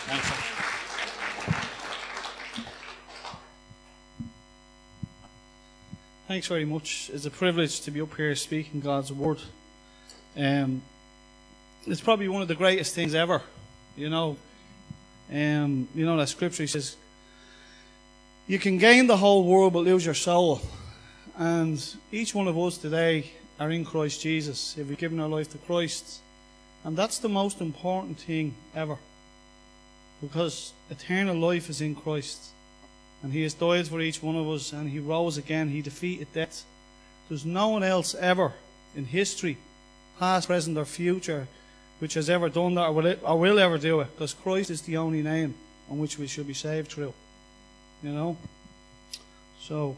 Thanks. Thanks very much. It's a privilege to be up here speaking God's word. It's probably one of the greatest things ever. That scripture says, you can gain the whole world but lose your soul. And each one of us today are in Christ Jesus, if we've given our life to Christ. And that's the most important thing ever. Because eternal life is in Christ. And He has died for each one of us, and He rose again. He defeated death. There's no one else ever in history, past, present or future, which has ever done that or will ever do it. Because Christ is the only name on which we should be saved through. So,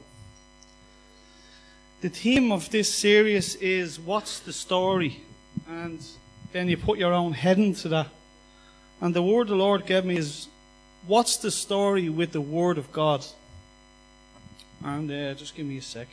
the theme of this series is, what's the story? And then you put your own head into that. And the word the Lord gave me is, what's the story with the Word of God? And just give me a sec.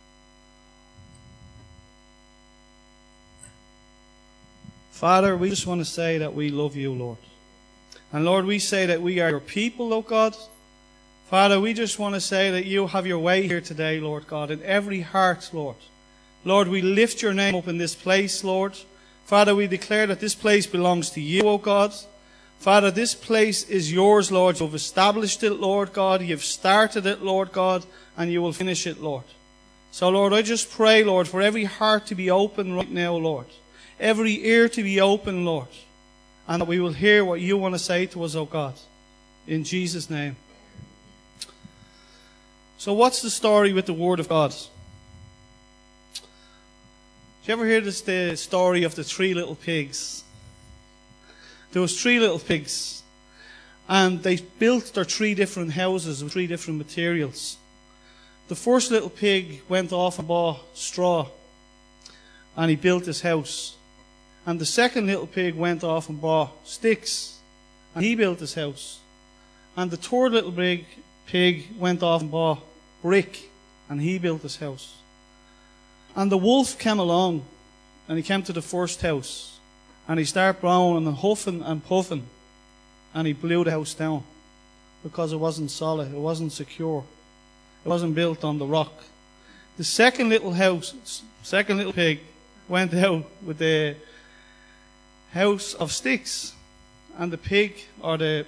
Father, we just want to say that we love you, Lord. And Lord, we say that we are your people, oh God. Father, we just want to say that you have your way here today, Lord God, in every heart, Lord. Lord, we lift your name up in this place, Lord. Father, we declare that this place belongs to you, oh God. Father, this place is yours, Lord. You've established it, Lord God. You've started it, Lord God, and you will finish it, Lord. So, Lord, I just pray, Lord, for every heart to be open right now, Lord. Every ear to be open, Lord. And that we will hear what you want to say to us, oh God. In Jesus' name. So what's the story with the Word of God? Did you ever hear the story of the 3 little pigs? There was 3 little pigs, and they built their 3 different houses with 3 different materials. The first little pig went off and bought straw, and he built his house. And the second little pig went off and bought sticks, and he built his house. And the third little pig went off and bought brick, and he built his house. And the wolf came along, and he came to the first house, and he started growling and huffing and puffing, and he blew the house down because it wasn't solid, it wasn't secure, it wasn't built on the rock. The second little pig went out with the house of sticks, and the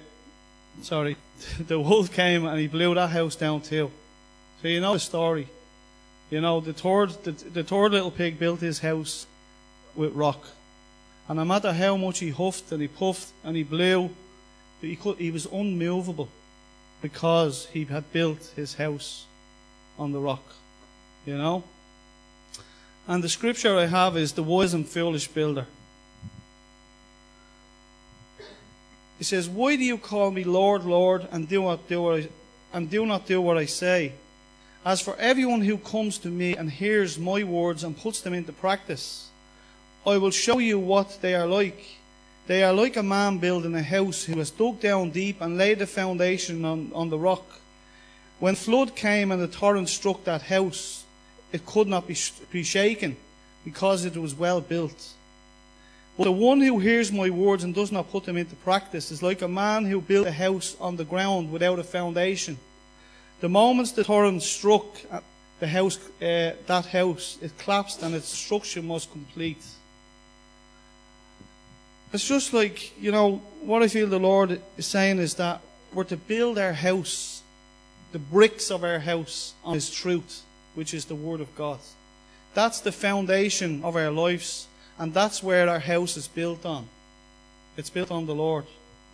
wolf came and he blew that house down too. So you know the story. The third little pig built his house with rock. And no matter how much he huffed and he puffed and he blew, he was unmovable because he had built his house on the rock. And the scripture I have is the wise and foolish builder. It says, why do you call me Lord, Lord, and do not do what I say? As for everyone who comes to me and hears my words and puts them into practice, I will show you what they are like. They are like a man building a house who has dug down deep and laid the foundation on the rock. When flood came and the torrent struck that house, it could not be shaken because it was well built. But the one who hears my words and does not put them into practice is like a man who built a house on the ground without a foundation. The moment the torrent struck that house, it collapsed and its destruction was complete. It's just like, what I feel the Lord is saying is that we're to build our house, the bricks of our house, on His truth, which is the Word of God. That's the foundation of our lives, and that's where our house is built on. It's built on the Lord.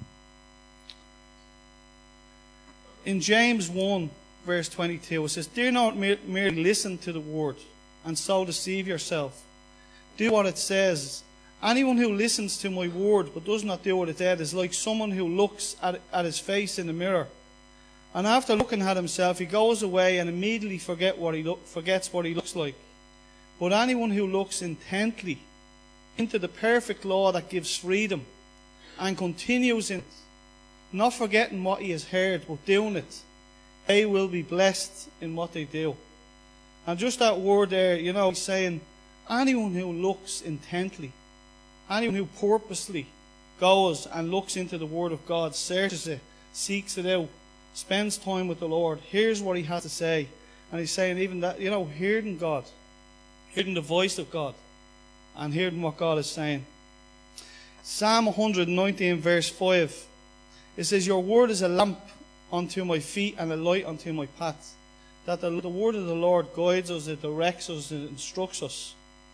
In James 1, verse 22, it says, do not merely listen to the word and so deceive yourself. Do what it says. Anyone who listens to my word but does not do what it said is like someone who looks at his face in the mirror. And after looking at himself, he goes away and immediately forgets what he looks like. But anyone who looks intently into the perfect law that gives freedom and continues in it, not forgetting what he has heard, but doing it, they will be blessed in what they do. And just that word there, he's saying, anyone who looks intently, anyone who purposely goes and looks into the Word of God, searches it, seeks it out, spends time with the Lord, hears what He has to say. And He's saying even that, hearing God, hearing the voice of God, and hearing what God is saying. Psalm 119 verse 5, it says, "Your word is a lamp unto my feet and a light unto my path." That the word of the Lord guides us, it directs us, it instructs us.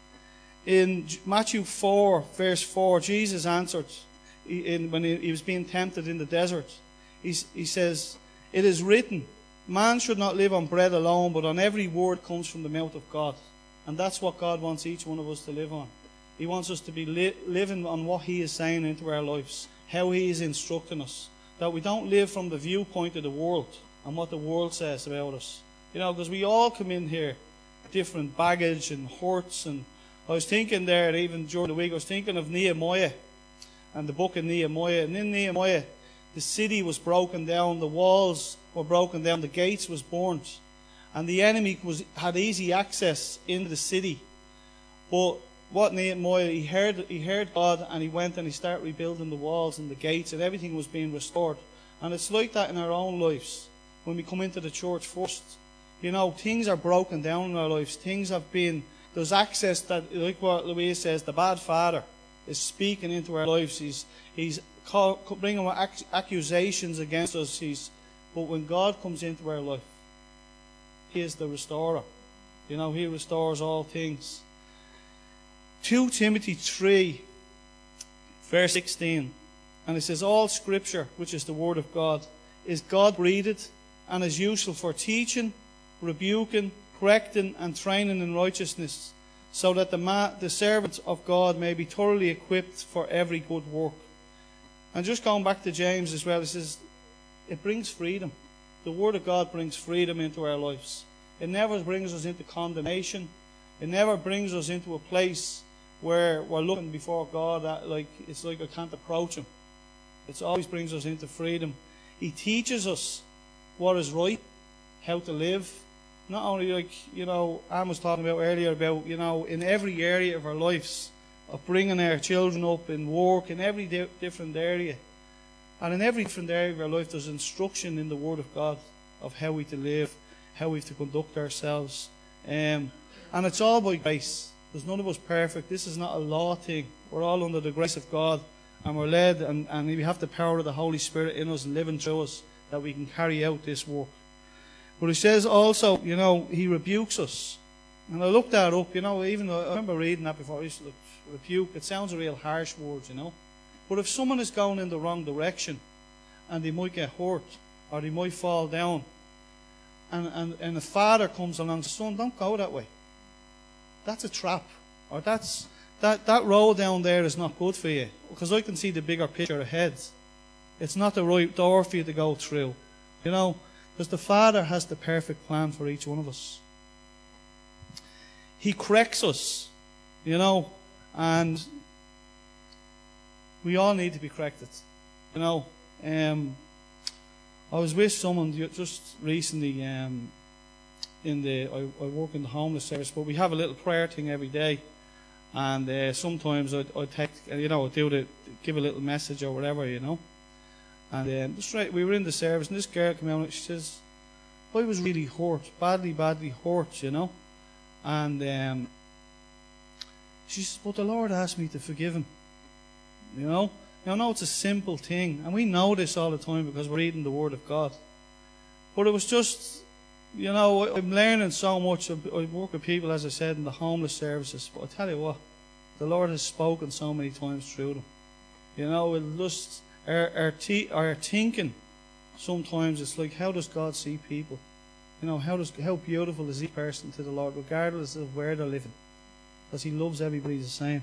In Matthew 4 verse 4, Jesus answered when he was being tempted in the desert. He says, "It is written, man should not live on bread alone, but on every word comes from the mouth of God." And that's what God wants each one of us to live on. He wants us to be living on what He is saying into our lives, how He is instructing us. That we don't live from the viewpoint of the world and what the world says about us. Because we all come in here different baggage and hurts. And I was thinking there, even during the week, I was thinking of Nehemiah and the book of Nehemiah. And in Nehemiah, the city was broken down, the walls were broken down, the gates was burnt. And the enemy had easy access into the city. But what Nehemiah, he heard God, and he went and he started rebuilding the walls and the gates, and everything was being restored. And it's like that in our own lives when we come into the church first. Things are broken down in our lives. There's access that, like what Louise says, the bad father is speaking into our lives. He's bringing accusations against us. But when God comes into our life, He is the restorer. He restores all things. 2 Timothy 3 verse 16, and it says, "All Scripture, which is the Word of God, is God-breathed and is useful for teaching, rebuking, correcting, and training in righteousness, so that the servant of God may be thoroughly equipped for every good work." And just going back to James as well, it says, it brings freedom. The Word of God brings freedom into our lives. It never brings us into condemnation. It never brings us into a place where we're looking before God it's like I can't approach Him. It always brings us into freedom. He teaches us what is right, how to live. Not only Anne was talking about earlier about, in every area of our lives, of bringing our children up in work, in every different area. And in every different area of our life, there's instruction in the Word of God of how we to live, how we to conduct ourselves. And it's all by grace. There's none of us perfect. This is not a law thing. We're all under the grace of God, and we're led, and we have the power of the Holy Spirit in us and living through us, that we can carry out this work. But He says also, He rebukes us. And I looked that up, even though I remember reading that before. I used to look, rebuke, it sounds a real harsh word, But if someone is going in the wrong direction, and they might get hurt, or they might fall down, and the father comes along and says, "Son, don't go that way. That's a trap." Or that road down there is not good for you. Because I can see the bigger picture ahead. It's not the right door for you to go through. Because the Father has the perfect plan for each one of us. He corrects us, and we all need to be corrected. I was with someone just recently. I work in the homeless service, but we have a little prayer thing every day, and sometimes I give a little message or whatever, And we were in the service, and this girl came out and she says, "I was really hurt, badly hurt, And she says, "But the Lord asked me to forgive him." Now, I know it's a simple thing, and we know this all the time because we're reading the Word of God. But it was just, I'm learning so much. I work with people, as I said, in the homeless services. But I tell you what, the Lord has spoken so many times through them. It just our thinking sometimes it's like, how does God see people? How beautiful is each person to the Lord, regardless of where they're living, because He loves everybody the same.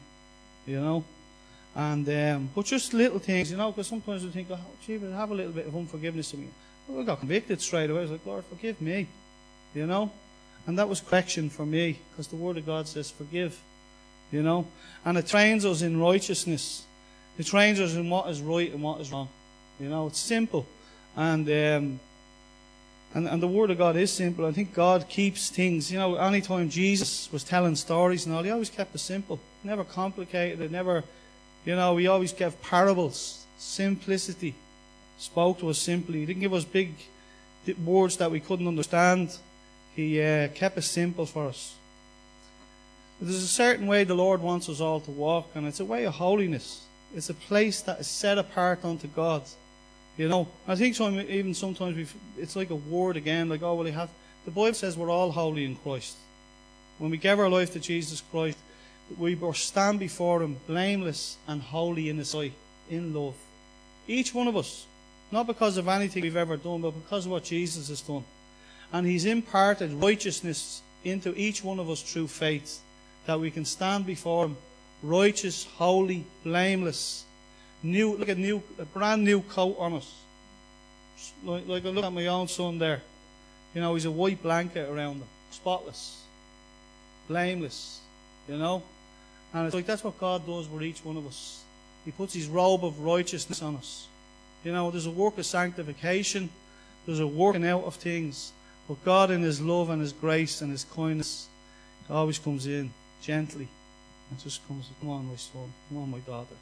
And but just little things, because sometimes we think, "Oh, gee, but have a little bit of unforgiveness in me." Well, I got convicted straight away. I was like, "Lord, forgive me," And that was correction for me, because the Word of God says, "Forgive," And it trains us in righteousness. It trains us in what is right and what is wrong. It's simple, and the Word of God is simple. I think God keeps things. Anytime Jesus was telling stories and all, He always kept it simple, never complicated it, never You know, he always gave parables, simplicity, spoke to us simply. He didn't give us big words that we couldn't understand. He kept it simple for us. There's a certain way the Lord wants us all to walk, and it's a way of holiness. It's a place that is set apart unto God. You know, I think even sometimes it's like a word again, like, oh, well, the Bible says we're all holy in Christ. When we give our life to Jesus Christ, we stand before Him blameless and holy in His sight, in love. Each one of us, not because of anything we've ever done, but because of what Jesus has done. And He's imparted righteousness into each one of us through faith, that we can stand before Him righteous, holy, blameless, new, like a brand new coat on us. Like I look at my own son there. You know, he's a white blanket around him, spotless, blameless, you know. And it's like that's what God does with each one of us. He puts His robe of righteousness on us. You know, there's a work of sanctification, there's a working out of things. But God in His love and His grace and His kindness always comes in gently and just comes, come on my son, come on my daughter.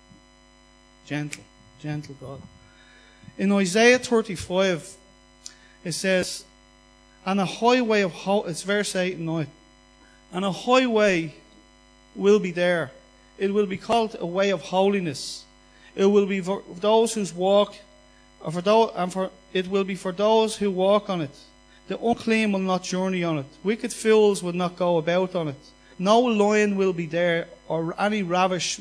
Gentle, gentle God. In Isaiah 35, it says, and a highway of it's verse 8 and 9. And a highway will be there. It will be called a way of holiness. It will be for those who walk, it will be for those who walk on it. The unclean will not journey on it. Wicked fools will not go about on it. No lion will be there, or any ravished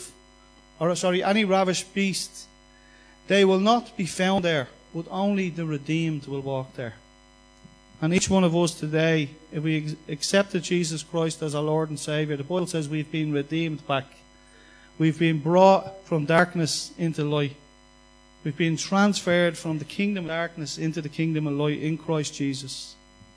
any ravished beast. They will not be found there, but only the redeemed will walk there. And each one of us today, if we accepted Jesus Christ as our Lord and Saviour, the Bible says we've been redeemed back. We've been brought from darkness into light. We've been transferred from the kingdom of darkness into the kingdom of light in Christ Jesus.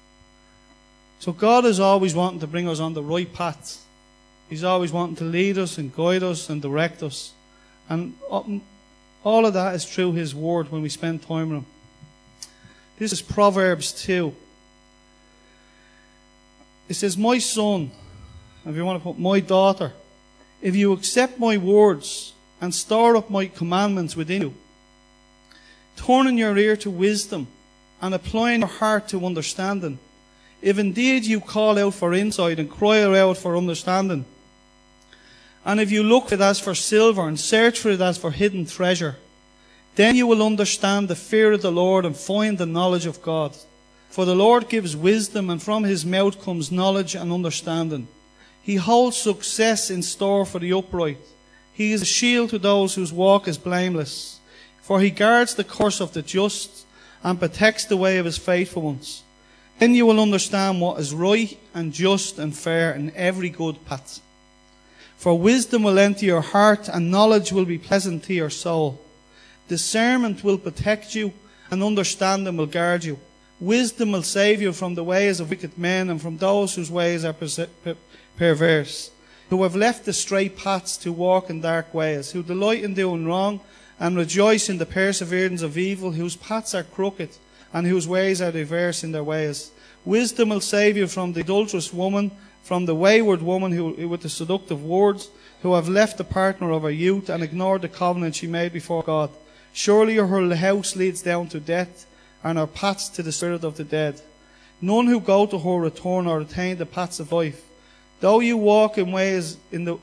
So God is always wanting to bring us on the right path. He's always wanting to lead us and guide us and direct us. And all of that is through His Word when we spend time with Him. This is Proverbs 2. It says, my son, if you want to put my daughter, if you accept my words and store up my commandments within you, turning your ear to wisdom and applying your heart to understanding, if indeed you call out for insight and cry aloud for understanding, and if you look for it as for silver and search for it as for hidden treasure, then you will understand the fear of the Lord and find the knowledge of God. For the Lord gives wisdom, and from His mouth comes knowledge and understanding. He holds success in store for the upright. He is a shield to those whose walk is blameless. For He guards the course of the just and protects the way of His faithful ones. Then you will understand what is right and just and fair in every good path. For wisdom will enter your heart, and knowledge will be pleasant to your soul. Discernment will protect you, and understanding will guard you. Wisdom will save you from the ways of wicked men and from those whose ways are perverse, who have left the straight paths to walk in dark ways, who delight in doing wrong and rejoice in the perseverance of evil, whose paths are crooked and whose ways are diverse in their ways. Wisdom will save you from the adulterous woman, from the wayward woman who with the seductive words, who have left the partner of her youth and ignored the covenant she made before God. Surely her house leads down to death, and her paths to the spirit of the dead. None who go to her return or attain the paths of life. Though you will walk in the ways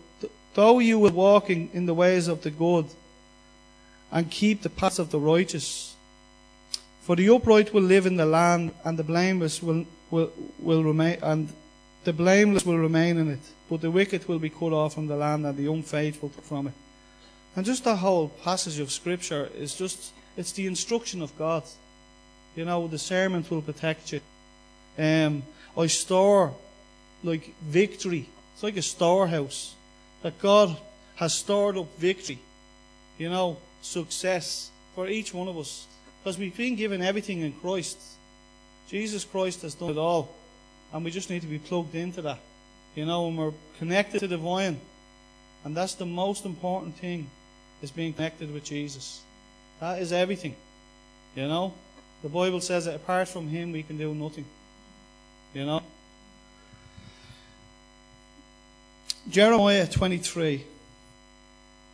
of the good, and keep the paths of the righteous. For the upright will live in the land, and the blameless will remain, and the blameless will remain in it. But the wicked will be cut off from the land, and the unfaithful from it. And just that whole passage of Scripture is it's the instruction of God. You know, discernment will protect you. I store like victory. It's like a storehouse. That God has stored up victory. You know, success for each one of us. Because we've been given everything in Christ. Jesus Christ has done it all. And we just need to be plugged into that. You know, and we're connected to the vine. And that's the most important thing, is being connected with Jesus. That is everything. You know? The Bible says that apart from Him we can do nothing. You know? Jeremiah 23.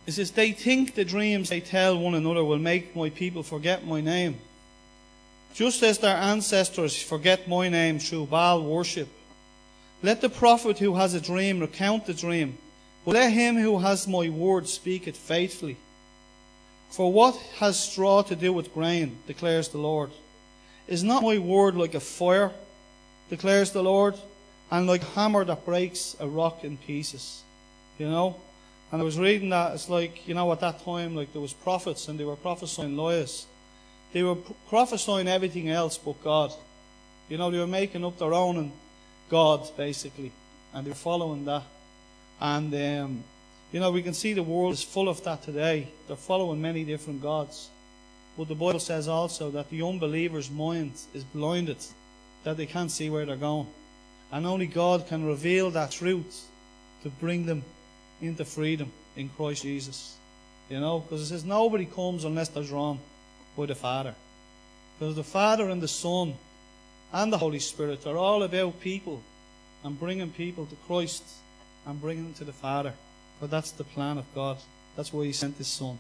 It says, they think the dreams they tell one another will make my people forget my name, just as their ancestors forget my name through Baal worship. Let the prophet who has a dream recount the dream, but let him who has my word speak it faithfully. For what has straw to do with grain, declares the Lord? Is not my word like a fire, declares the Lord, and like a hammer that breaks a rock in pieces? You know? And I was reading that, it's like, you know, at that time, like there was prophets and they were prophesying lies. They were prophesying everything else but God. You know, they were making up their own and God, basically. And they were following that. And, you know, we can see the world is full of that today. They're following many different gods. But the Bible says also that the unbeliever's mind is blinded, that they can't see where they're going. And only God can reveal that truth to bring them into freedom in Christ Jesus. You know, because it says nobody comes unless they're drawn by the Father. Because the Father and the Son and the Holy Spirit are all about people and bringing people to Christ and bringing them to the Father. For that's the plan of God. That's why He sent His Son.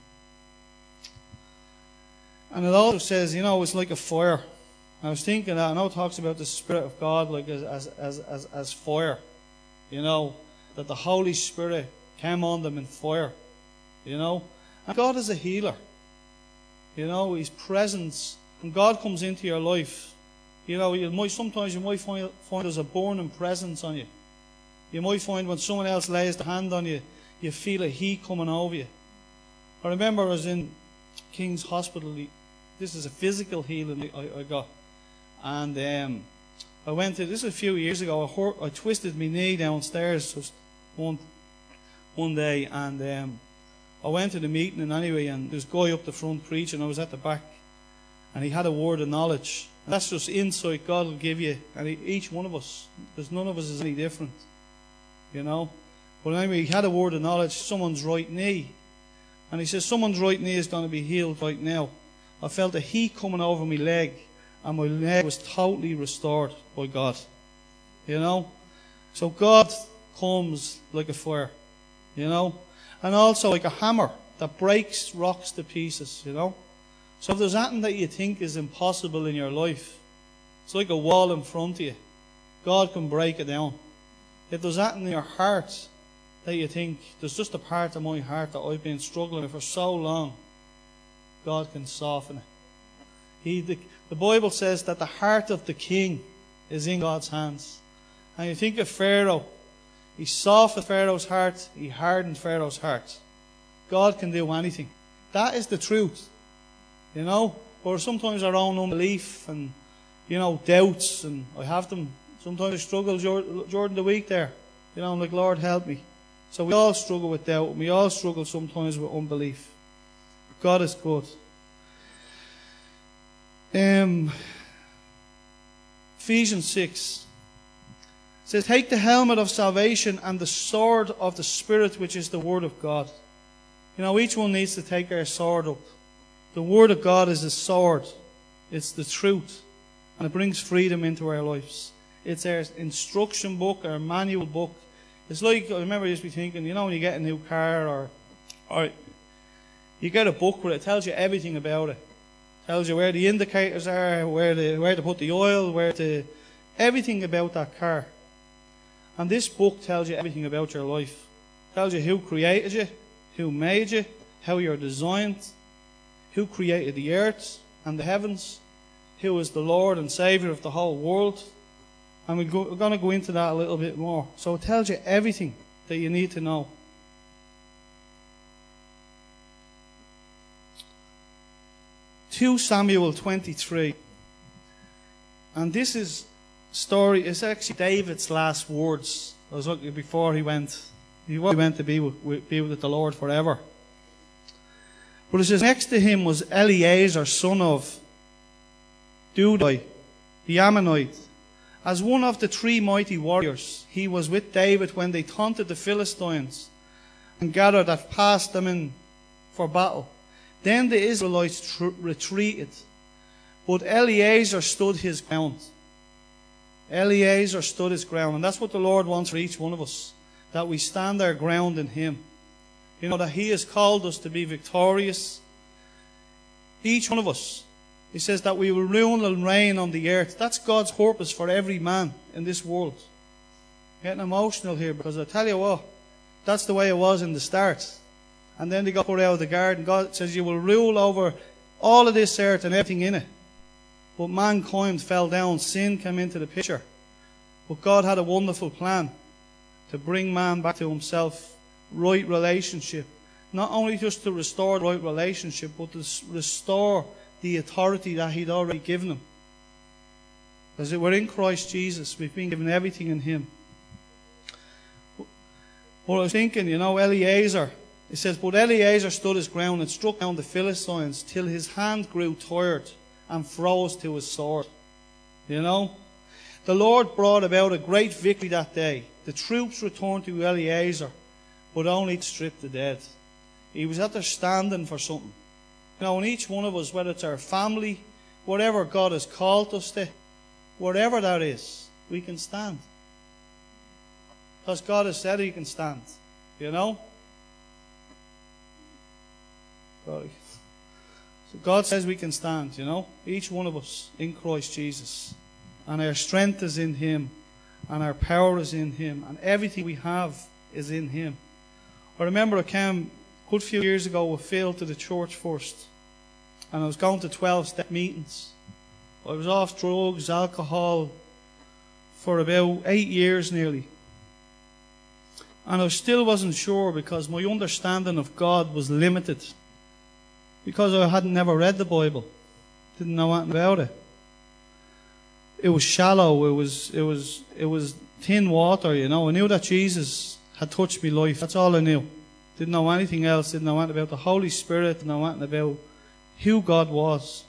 And it also says, you know, it's like a fire. I was thinking that, I know it talks about the Spirit of God like as fire. You know, that the Holy Spirit came on them in fire. You know, and God is a healer. You know, His presence, when God comes into your life, you know, sometimes you might find there's a burning presence on you. You might find when someone else lays their hand on you, you feel a heat coming over you. I remember I was in King's Hospital. This is a physical healing I got. And I went to, this was a few years ago, I twisted my knee downstairs one day, and I went to the meeting, and anyway, and there's a guy up the front preaching. I was at the back, and he had a word of knowledge. And that's just insight God will give you, and each one of us, because none of us is any different, you know. But anyway, he had a word of knowledge, someone's right knee, and he says someone's right knee is going to be healed right now. I felt a heat coming over my leg, and my leg was totally restored by God, you know. So God comes like a fire, you know, and also like a hammer that breaks rocks to pieces, you know. So if there's anything that you think is impossible in your life, it's like a wall in front of you. God can break it down. If there's anything in your heart that you think, there's just a part of my heart that I've been struggling with for so long, God can soften it. The Bible says that the heart of the king is in God's hands. And you think of Pharaoh. He softened Pharaoh's heart. He hardened Pharaoh's heart. God can do anything. That is the truth. You know, or sometimes our own unbelief and, you know, doubts, and I have them. Sometimes I struggle during the week there. You know, I'm like, Lord, help me. So we all struggle with doubt, and we all struggle sometimes with unbelief. God is good. Ephesians 6 says, take the helmet of salvation and the sword of the Spirit, which is the Word of God. You know, each one needs to take their sword up. The Word of God is a sword. It's the truth. And it brings freedom into our lives. It's our instruction book, our manual book. It's like, I remember I used to be thinking, you know, when you get a new car or you get a book where it tells you everything about it. It tells you where the indicators are, where to put the oil, everything about that car. And this book tells you everything about your life. It tells you who created you, who made you, how you're designed, who created the earth and the heavens, who is the Lord and Saviour of the whole world. And we're going to go into that a little bit more. So it tells you everything that you need to know. (2 Samuel 23). And this is story, it's actually David's last words. I was looking before he went to be with the Lord forever. But it says, next to him was Eleazar, son of Dudai, the Ammonite. As one of the 3 mighty warriors, he was with David when they taunted the Philistines and gathered that passed them in for battle. Then the Israelites retreated, but Eleazar stood his ground. Eleazar stood his ground. And that's what the Lord wants for each one of us, that we stand our ground in Him. You know, that He has called us to be victorious. Each one of us. He says that we will rule and reign on the earth. That's God's purpose for every man in this world. I'm getting emotional here because I tell you what, that's the way it was in the start. And then they got put out of the garden. God says you will rule over all of this earth and everything in it. But mankind fell down. Sin came into the picture. But God had a wonderful plan to bring man back to Himself. Right relationship. Not only just to restore the right relationship, but to restore the authority that He'd already given them. As we're in Christ Jesus, we've been given everything in Him. But I was thinking, you know, Eliezer, it says, but Eliezer stood his ground and struck down the Philistines till his hand grew tired and froze to his sword. You know, the Lord brought about a great victory that day. The troops returned to Eliezer, but only to strip the dead. He was out there standing for something. You know, and each one of us, whether it's our family, whatever God has called us to, whatever that is, we can stand. Because God has said He can stand. You know? Sorry. So God says we can stand, you know? Each one of us in Christ Jesus. And our strength is in Him. And our power is in Him. And everything we have is in Him. I remember I came a good few years ago with Phil to the church first. And I was going to 12-step meetings. I was off drugs, alcohol for about 8 years nearly. And I still wasn't sure because my understanding of God was limited. Because I had never read the Bible. Didn't know anything about it. It was shallow. It was thin water, you know. I knew that Jesus had touched my life. That's all I knew. Didn't know anything else. Didn't know anything about the Holy Spirit. Didn't know anything about who God was.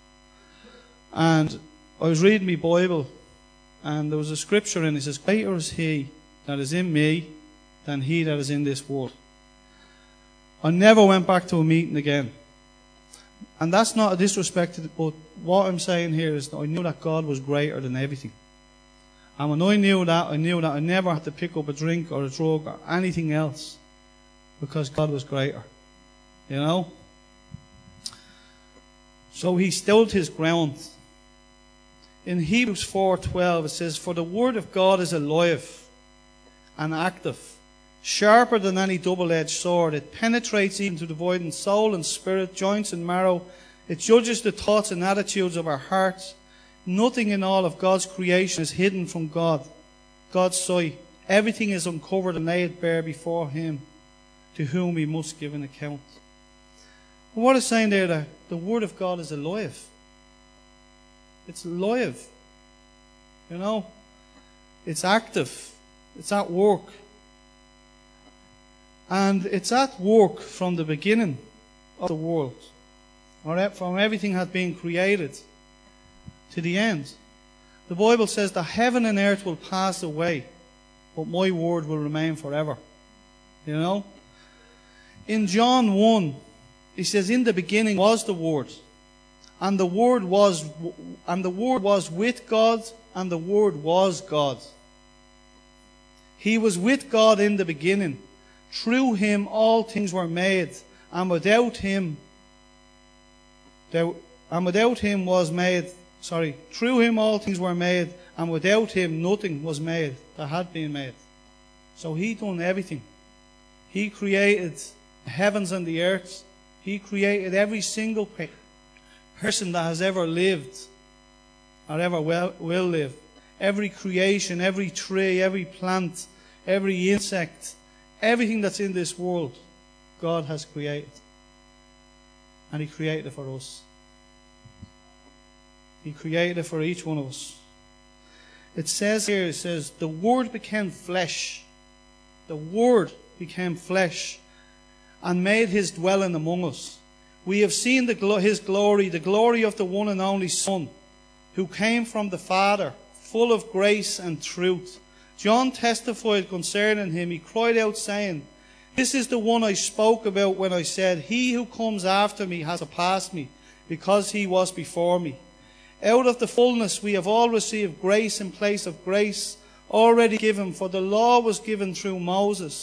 And I was reading my Bible. And there was a scripture in it. It says, greater is He that is in me than he that is in this world. I never went back to a meeting again. And that's not a disrespect to it, but what I'm saying here is that I knew that God was greater than everything. And when I knew that I never had to pick up a drink or a drug or anything else because God was greater. You know? So he stood his ground. In Hebrews 4:12 it says, for the word of God is alive and active, sharper than any double-edged sword. It penetrates even to dividing soul and spirit, joints and marrow. It judges the thoughts and attitudes of our hearts. Nothing in all of God's creation is hidden from God's sight. Everything is uncovered and laid bare before Him, to whom we must give an account. What is saying there that the Word of God is alive? It's alive. You know? It's active. It's at work. And it's at work from the beginning of the world. Or from everything had been created to the end. The Bible says that heaven and earth will pass away, but my word will remain forever. You know? In John 1, he says, in the beginning was the Word, and the Word was with God, and the Word was God. He was with God in the beginning. Through Him all things were made, and without Him through Him all things were made, and without Him nothing was made that had been made. So He done everything. He created the heavens and the earth. He created every single person that has ever lived or ever will live. Every creation, every tree, every plant, every insect, everything that's in this world, God has created. And He created it for us. He created it for each one of us. It says here, it says, the Word became flesh. The Word became flesh and made His dwelling among us. We have seen His glory, the glory of the one and only Son, who came from the Father, full of grace and truth. John testified concerning Him. He cried out, saying, this is the one I spoke about when I said, he who comes after me has surpassed me, because he was before me. Out of the fullness we have all received grace in place of grace already given, for the law was given through Moses,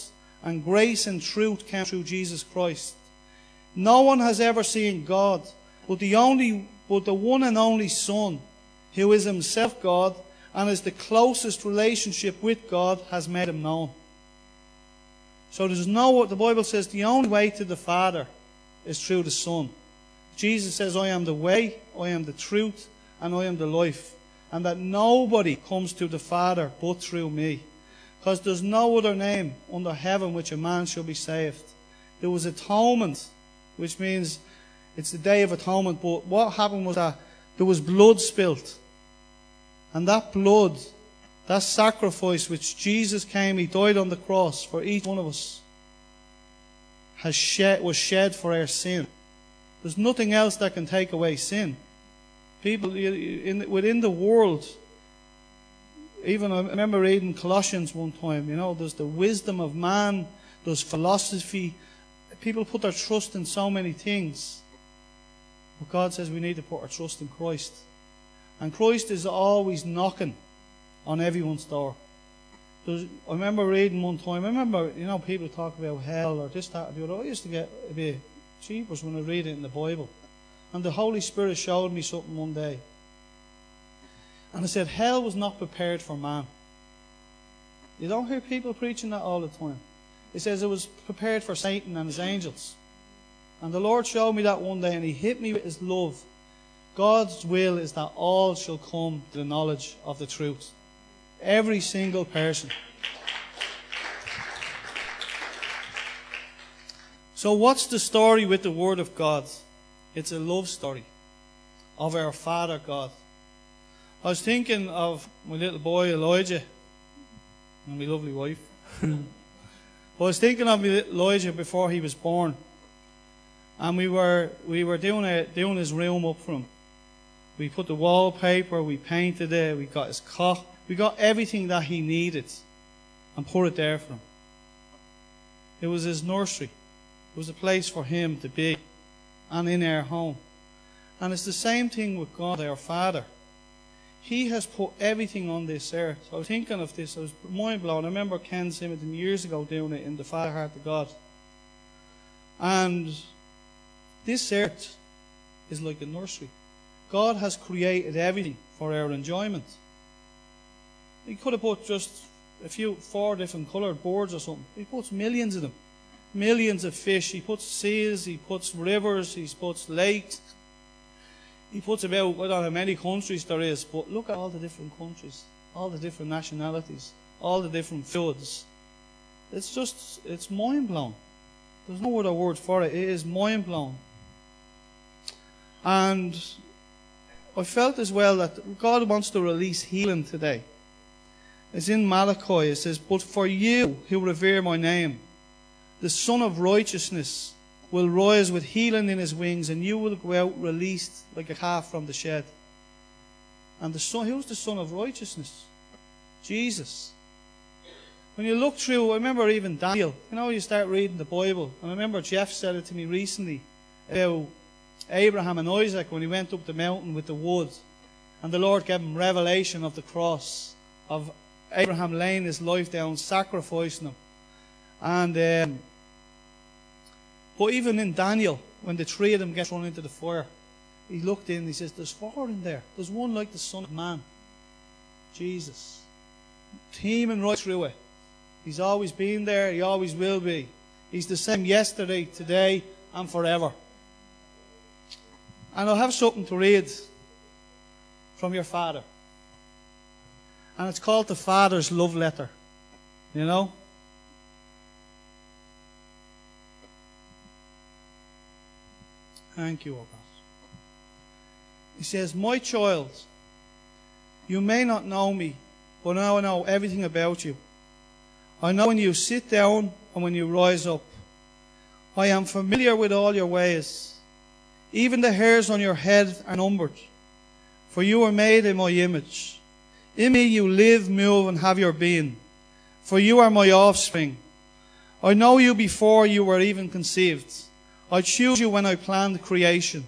and grace and truth came through Jesus Christ. No one has ever seen God, but the one and only Son, who is himself God and is the closest relationship with God, has made him known. So the Bible says the only way to the Father is through the Son. Jesus says, I am the way, I am the truth, and I am the life. And that nobody comes to the Father but through me. Because there's no other name under heaven which a man shall be saved. There was atonement, which means it's the Day of Atonement. But what happened was that there was blood spilt. And that blood, that sacrifice which Jesus came, he died on the cross for each one of us, was shed for our sin. There's nothing else that can take away sin. People within the world, even I remember reading Colossians one time, there's the wisdom of man, there's philosophy. People put their trust in so many things. But God says we need to put our trust in Christ. And Christ is always knocking on everyone's door. I remember reading one time, people talk about hell or this, that, or the other. I used to get a bit cheapers when I read it in the Bible. And the Holy Spirit showed me something one day. And it said, hell was not prepared for man. You don't hear people preaching that all the time. It says it was prepared for Satan and his angels. And the Lord showed me that one day, and he hit me with his love. God's will is that all shall come to the knowledge of the truth. Every single person. So what's the story with the Word of God? It's a love story of our Father God. I was thinking of my little boy Elijah and my lovely wife. I was thinking of my little Elijah before he was born. And we were doing his room up for him. We put the wallpaper, we painted it, we got his cot. We got everything that he needed and put it there for him. It was his nursery. It was a place for him to be and in our home. And it's the same thing with God, our Father. He has put everything on this earth. I was thinking of this. I was mind blown. I remember Ken Simonton years ago doing it in the Father Heart of God. And this earth is like a nursery. God has created everything for our enjoyment. He could have put just 4 different coloured boards or something. He puts millions of them. Millions of fish. He puts seas, he puts rivers, he puts lakes. He puts about, I don't know how many countries there is, but look at all the different countries, all the different nationalities, all the different foods. It's mind-blowing. There's no other word for it. It is mind-blowing. And I felt as well that God wants to release healing today. It's in Malachi. It says, but for you who revere my name, the Son of Righteousness will rise with healing in his wings, and you will go out released like a calf from the shed. And the Son, who's the Son of Righteousness? Jesus. When you look through, I remember even Daniel. You start reading the Bible, and I remember Jeff said it to me recently about Abraham and Isaac when he went up the mountain with the wood, and the Lord gave him revelation of the cross, of Abraham laying his life down, sacrificing him. And but even in Daniel, when the 3 of them get thrown into the fire, he looked in and he says, there's 4 in there. There's one like the Son of Man, Jesus, teeming right through it. He's always been there, he always will be. He's the same yesterday, today, and forever. And I'll have something to read from your Father. And it's called the Father's Love Letter. Thank you, O God. He says, my child, you may not know me, but now I know everything about you. I know when you sit down and when you rise up. I am familiar with all your ways. Even the hairs on your head are numbered. For you are made in my image. In me you live, move, and have your being. For you are my offspring. I know you before you were even conceived. I choose you when I planned creation.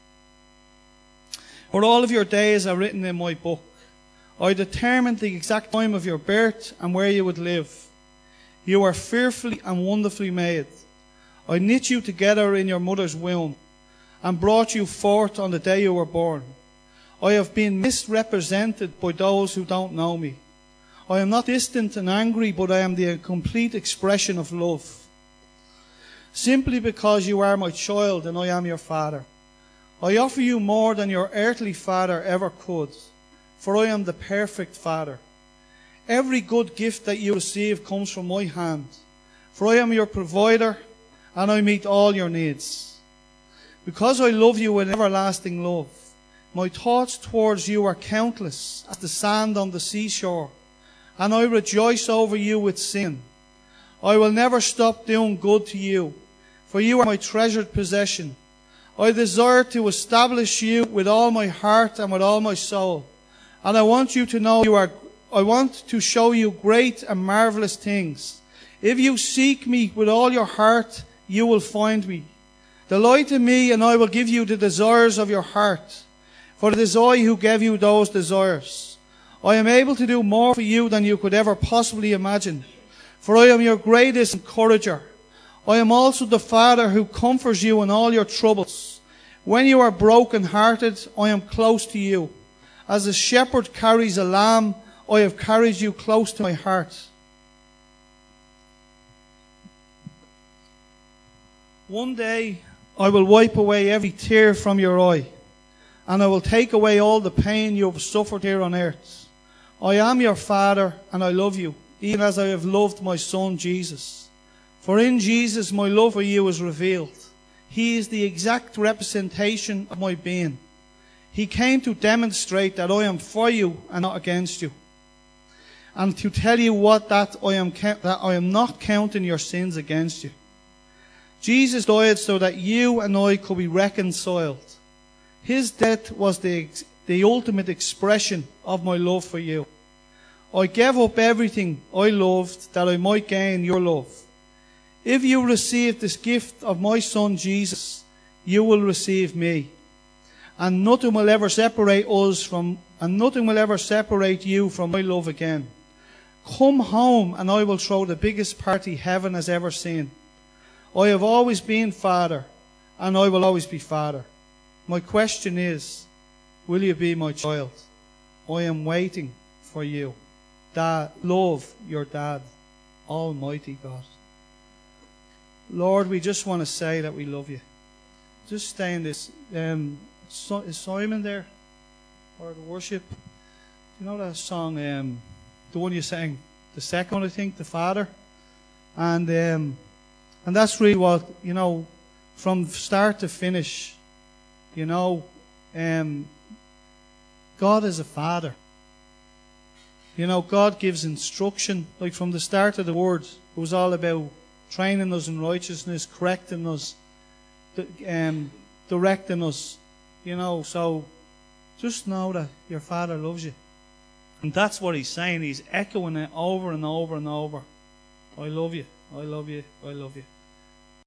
For all of your days are written in my book. I determined the exact time of your birth and where you would live. You are fearfully and wonderfully made. I knit you together in your mother's womb and brought you forth on the day you were born. I have been misrepresented by those who don't know me. I am not distant and angry, but I am the complete expression of love. Simply because you are my child and I am your father. I offer you more than your earthly father ever could, for I am the perfect father. Every good gift that you receive comes from my hand, for I am your provider and I meet all your needs. Because I love you with everlasting love, my thoughts towards you are countless as the sand on the seashore, and I rejoice over you with sin. I will never stop doing good to you, for you are my treasured possession. I desire to establish you with all my heart and with all my soul. And I want you to know I want to show you great and marvelous things. If you seek me with all your heart, you will find me. Delight in me, and I will give you the desires of your heart. For it is I who gave you those desires. I am able to do more for you than you could ever possibly imagine. For I am your greatest encourager. I am also the Father who comforts you in all your troubles. When you are broken-hearted, I am close to you. As a shepherd carries a lamb, I have carried you close to my heart. One day I will wipe away every tear from your eye, and I will take away all the pain you have suffered here on earth. I am your Father, and I love you, even as I have loved my Son Jesus. For in Jesus my love for you is revealed. He is the exact representation of my being. He came to demonstrate that I am for you and not against you, and to tell you that I am not counting your sins against you. Jesus died so that you and I could be reconciled. His death was the ultimate expression of my love for you. I gave up everything I loved that I might gain your love. If you receive this gift of my Son Jesus, you will receive me. And nothing will ever separate you from my love again. Come home and I will throw the biggest party heaven has ever seen. I have always been Father, and I will always be Father. My question is, will you be my child? I am waiting for you. Dad, love your dad, Almighty God. Lord, we just want to say that we love you. Just stay in this. Is Simon there? Or the worship? You know that song, the one you sang, the second one, I think, the Father? And that's really what, from start to finish, God is a Father. God gives instruction. Like from the start of the Word, it was all about training us in righteousness, correcting us, directing us. So just know that your Father loves you. And that's what He's saying. He's echoing it over and over and over. I love you. I love you. I love you.